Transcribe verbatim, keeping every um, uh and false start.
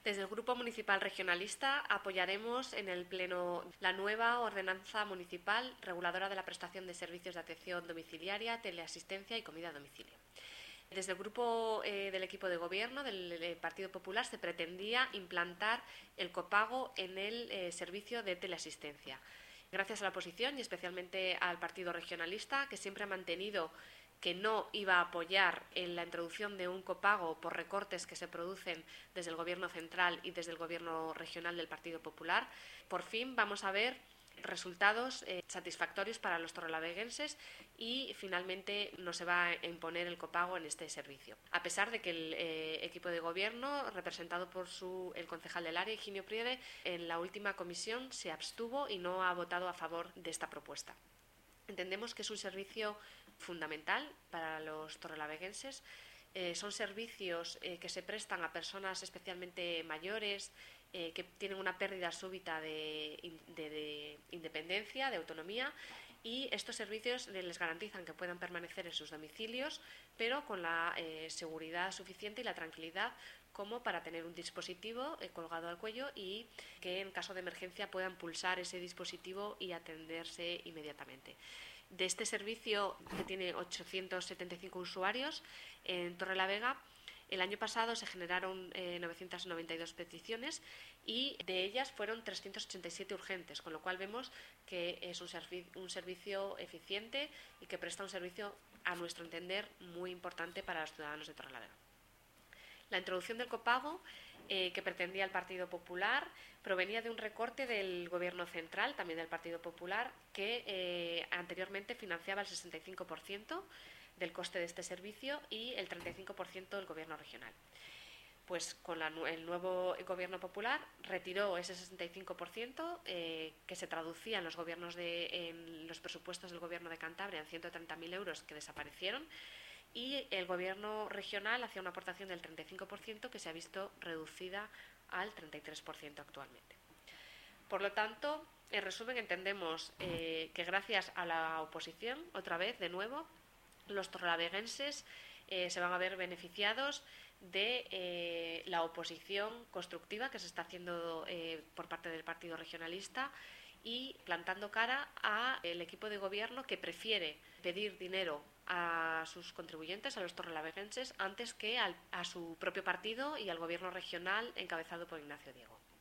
Desde el Grupo Municipal Regionalista apoyaremos en el Pleno la nueva Ordenanza Municipal reguladora de la prestación de servicios de atención domiciliaria, teleasistencia y comida a domicilio. Desde el grupo eh, del equipo de gobierno del, del Partido Popular se pretendía implantar el copago en el eh, servicio de teleasistencia. Gracias a la oposición y especialmente al Partido Regionalista, que siempre ha mantenido que no iba a apoyar en la introducción de un copago por recortes que se producen desde el Gobierno central y desde el Gobierno regional del Partido Popular, por fin vamos a ver resultados eh, satisfactorios para los torrelaveguenses y finalmente no se va a imponer el copago en este servicio. A pesar de que el eh, equipo de gobierno, representado por su, el concejal del área, Higinio Priede, en la última comisión se abstuvo y no ha votado a favor de esta propuesta. Entendemos que es un servicio fundamental para los torrelaveguenses. Eh, son servicios eh, que se prestan a personas especialmente mayores, eh, que tienen una pérdida súbita de, de, de independencia, de autonomía, y estos servicios les garantizan que puedan permanecer en sus domicilios, pero con la eh, seguridad suficiente y la tranquilidad como para tener un dispositivo eh, colgado al cuello y que en caso de emergencia puedan pulsar ese dispositivo y atenderse inmediatamente. De este servicio, que tiene ochocientos setenta y cinco usuarios en Torrelavega, el año pasado se generaron eh, novecientas noventa y dos peticiones y de ellas fueron trescientas ochenta y siete urgentes, con lo cual vemos que es un, servi un servicio eficiente y que presta un servicio, a nuestro entender, muy importante para los ciudadanos de Torrelavega. La introducción del copago eh, que pretendía el Partido Popular provenía de un recorte del Gobierno central, también del Partido Popular, que eh, anteriormente financiaba el sesenta y cinco por ciento del coste de este servicio y el treinta y cinco por ciento del Gobierno regional. Pues con la, el nuevo Gobierno Popular retiró ese sesenta y cinco por ciento eh, que se traducía en los, gobiernos de, en los presupuestos del Gobierno de Cantabria en ciento treinta mil euros que desaparecieron, y el Gobierno regional hacía una aportación del treinta y cinco por ciento que se ha visto reducida al treinta y tres por ciento actualmente. Por lo tanto, en resumen, entendemos eh, que gracias a la oposición, otra vez, de nuevo, los torrelaveguenses eh, se van a ver beneficiados de eh, la oposición constructiva que se está haciendo eh, por parte del Partido Regionalista y plantando cara al equipo de gobierno que prefiere pedir dinero a sus contribuyentes, a los torrelaveguenses, antes que al, a su propio partido y al gobierno regional encabezado por Ignacio Diego.